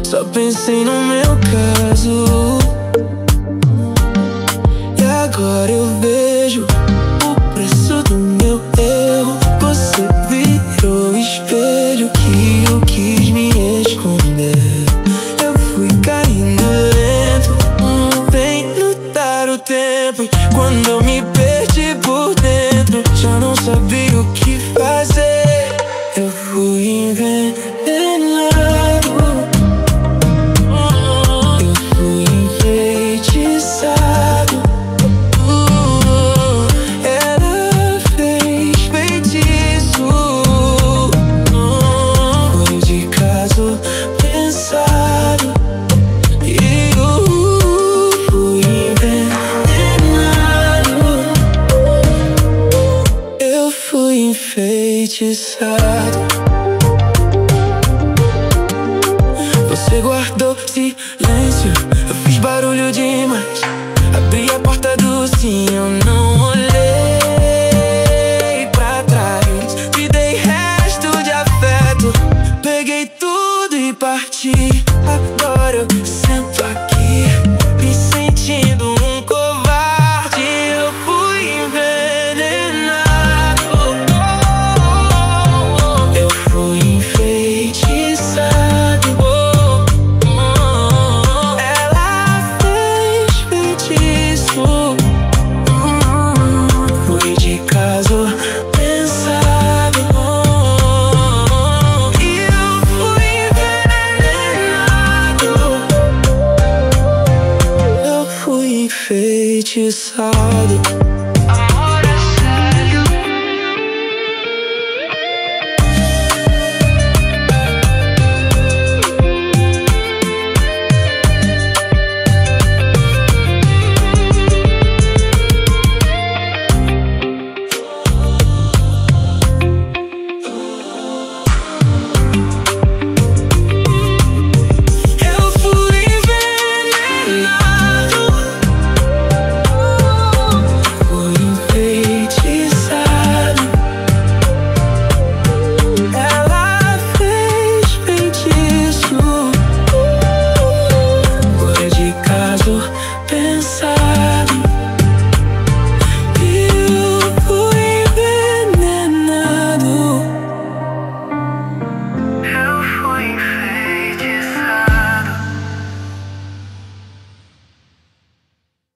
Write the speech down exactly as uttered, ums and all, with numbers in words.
Só pensei no meu caso. E agora eu vejo o preço do meu erro. Você virou o espelho que eu quis me esconder. Eu fui caindo lento, sem notar o tempo. E quando eu me perdi por dentro, já não sabia o que fazer. Eu fui envenenado. Eu fui enfeitiçado. uh, Ela fez feitiço. uh, Foi de caso pensado. E eu fui envenenado. Eu fui enfeitiçado. Você guardou silêncio, eu fiz barulho demais. Abri a porta do sim, eu não olhei pra trás. Te dei resto de afeto, peguei tudo e parti. Agora eu sento aqui, me sentindo um covarde. Eu fui envenenado. Eu fui enfeitiçado. Ela fez feitiço. Foi de caso pensado. E eu fui envenenado. Eu fui enfeitiçado. Amor é sério. Eu fui envenenado. Fui enfeitiçado. Ela fez feitiço. Foi de caso pensado.